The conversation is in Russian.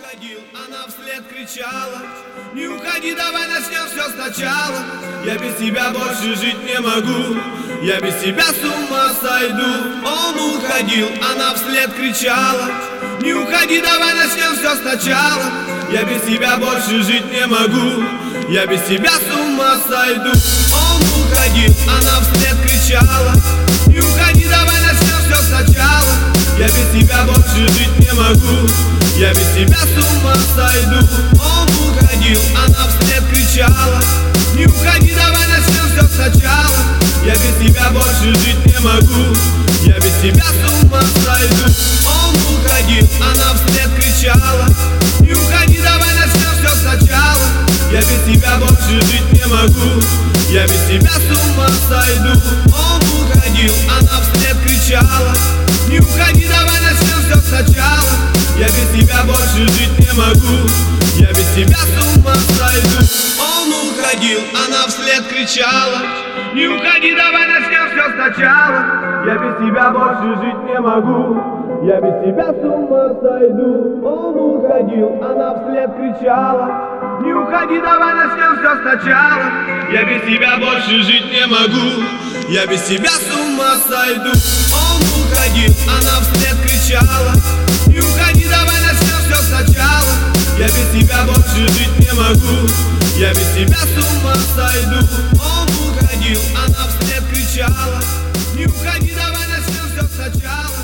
уходил, она вслед кричала: не уходи, давай начнем все сначала. Я без тебя больше жить не могу, я без тебя с ума сойду. Он уходил, она вслед кричала: не уходи, давай начнем все сначала. Я без тебя больше жить не могу, я без тебя с ума сойду. Он уходил, она вслед кричала: не уходи, давай начнем все сначала. Я без тебя больше жить не могу, я без тебя с ума сойду. Он уходил, она вслед кричала: не уходи, давай начнем все сначала. Я без тебя больше жить не могу, я без тебя с ума сойду. Он уходил, она вслед кричала: не уходи, давай начнем все сначала. Я без тебя больше жить не могу, я без тебя с ума сойду. Он уходил, она вслед кричала: не уходи, давай начнем все сначала. Я без тебя больше жить не могу, я без тебя с ума сойду. Он уходил, она вслед кричала: не уходи, давай начнем все сначала. Я без тебя больше жить не могу, я без тебя с ума сойду. Он уходил, она вслед кричала: не уходи, давай начнем все сначала. Я без тебя больше жить не могу, я без тебя с ума сойду. Он уходил, она вслед кричала: не уходи, давай начнем все сначала. Я без тебя больше жить не могу, я без тебя с ума сойду. Он уходил, она вслед кричала: не уходи, давай начнем все сначала.